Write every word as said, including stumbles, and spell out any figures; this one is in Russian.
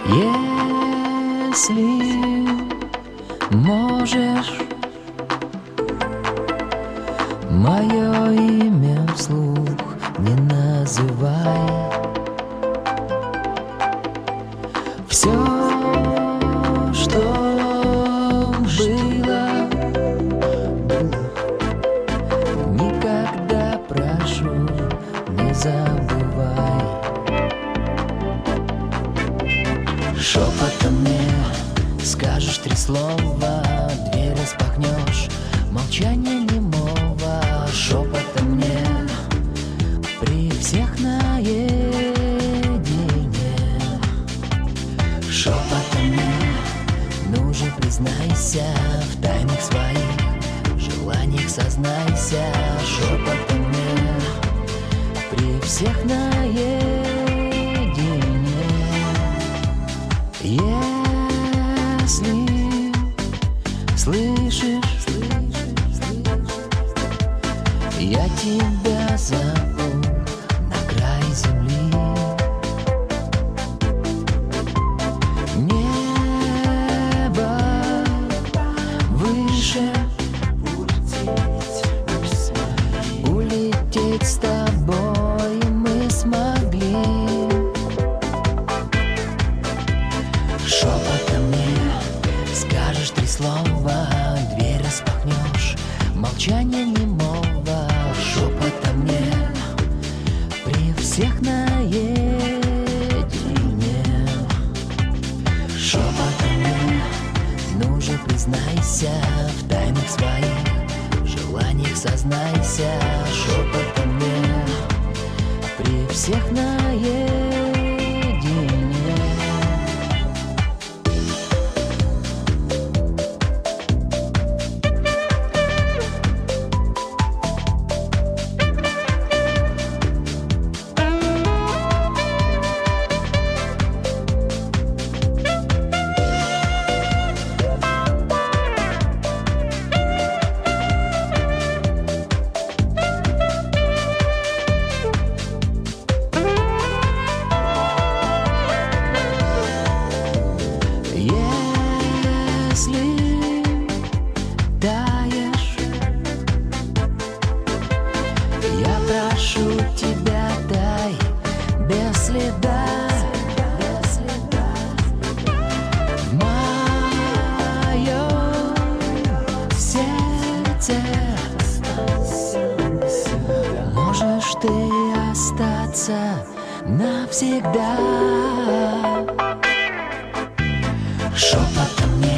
Если можешь, мое имя вслух не называй. Все, что было, никогда, прошу, не забывай. Шепотом мне скажешь три слова, дверь распахнешь, молчание немого. Шепотом мне при всех наедине. Шепотом мне нужно признайся в тайнах своих желаниях, сознайся. Шепотом мне при всех наедине. Если слышишь, я тебя зову на край земли. Небо выше, улететь с тобой мы смогли. Шепотом мне скажешь три слова, дверь распахнешь, молчание немого. Шепотом мне при всех наедине. Шепотом мне нужно признайся в тайнах своих желаниях, сознайся. Шепотом мне при всех наедине. Если таешь, я прошу тебя, дай без следа, без следа. В моем сердце можешь ты остаться навсегда. Шепотом мне